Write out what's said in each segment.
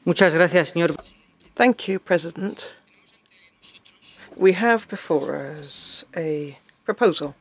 Señor. Thank you, President. We have before us a proposal.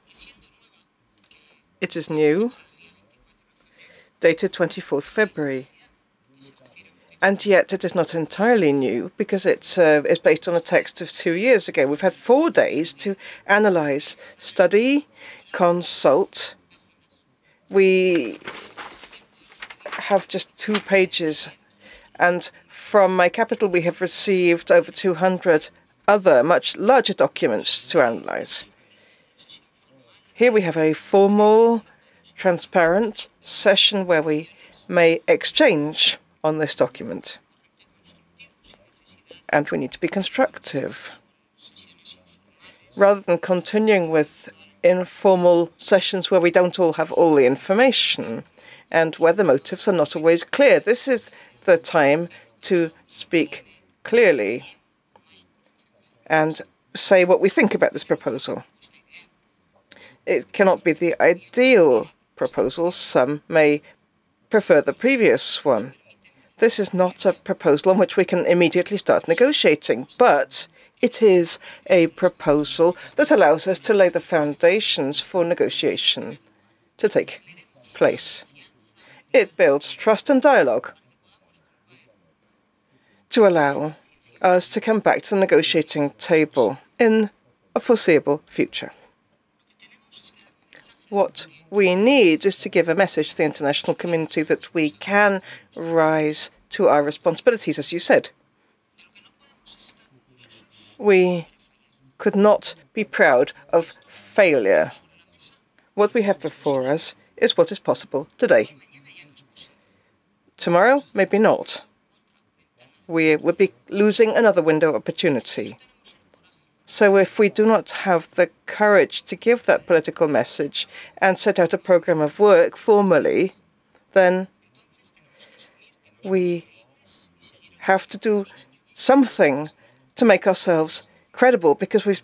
It is new, dated 24th February, and yet it is not entirely new because it's based on a text of 2 years ago. We've had 4 days to analyze, study, consult. We have just 2 pages, and from my capital we have received over 200 other much larger documents to analyze. Here we have a formal, transparent session where we may exchange on this document. And we need to be constructive. Rather than continuing with informal sessions where we don't all have all the information and where the motives are not always clear. This is the time to speak clearly and say what we think about this proposal. It cannot be the ideal proposal. Some may prefer the previous one. This is not a proposal on which we can immediately start negotiating, but it is a proposal that allows us to lay the foundations for negotiation to take place. It builds trust and dialogue to allow us to come back to the negotiating table in a foreseeable future. What we need is to give a message to the international community that we can rise to our responsibilities, as you said. We could not be proud of failure. What we have before us is what is possible today. Tomorrow, maybe not. We would be losing another window of opportunity. So if we do not have the courage to give that political message and set out a program of work formally, then we have to do something to make ourselves credible, because we've